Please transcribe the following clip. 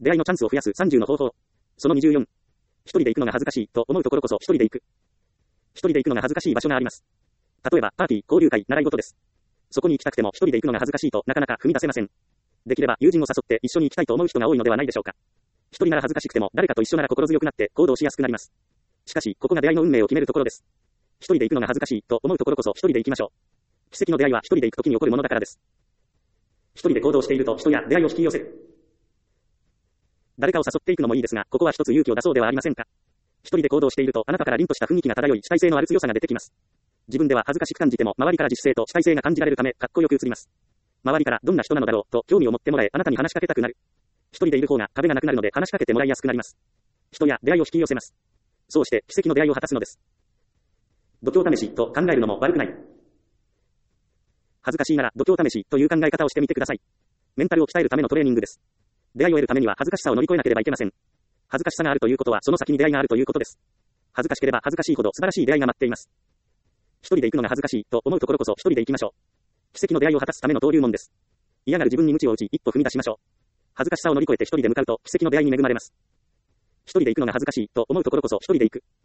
出会いのチャンスを増やす30の方法。その24。一人で行くのが恥ずかしいと思うところこそ一人で行く。一人で行くのが恥ずかしい場所があります。例えば、パーティー、交流会、習い事です。そこに行きたくても一人で行くのが恥ずかしいとなかなか踏み出せません。できれば友人を誘って一緒に行きたいと思う人が多いのではないでしょうか。一人なら恥ずかしくても誰かと一緒なら心強くなって行動しやすくなります。しかし、ここが出会いの運命を決めるところです。一人で行くのが恥ずかしいと思うところこそ一人で行きましょう。奇跡の出会いは一人で行くときに起こるものだからです。一人で行動していると人や出会いを引き寄せる。誰かを誘っていくのもいいですが、ここは一つ勇気を出そうではありませんか。一人で行動しているとあなたから凛とした雰囲気が漂い主体性のある強さが出てきます。自分では恥ずかしく感じても周りから自主性と主体性が感じられるためかっこよく映ります。周りからどんな人なのだろうと興味を持ってもらえあなたに話しかけたくなる。一人でいる方が壁がなくなるので話しかけてもらいやすくなります。人や出会いを引き寄せます。そうして奇跡の出会いを果たすのです。度胸試しと考えるのも悪くない。恥ずかしいなら度胸試しという考え方をしてみてください。メンタルを鍛えるためのトレーニングです。出会いを得るためには恥ずかしさを乗り越えなければいけません。恥ずかしさがあるということはその先に出会いがあるということです。恥ずかしければ恥ずかしいほど素晴らしい出会いが待っています。一人で行くのが恥ずかしいと思うところこそ一人で行きましょう。奇跡の出会いを果たすための登竜門です。嫌がる自分に鞭を打ち一歩踏み出しましょう。恥ずかしさを乗り越えて一人で向かうと奇跡の出会いに恵まれます。一人で行くのが恥ずかしいと思うところこそ一人で行く。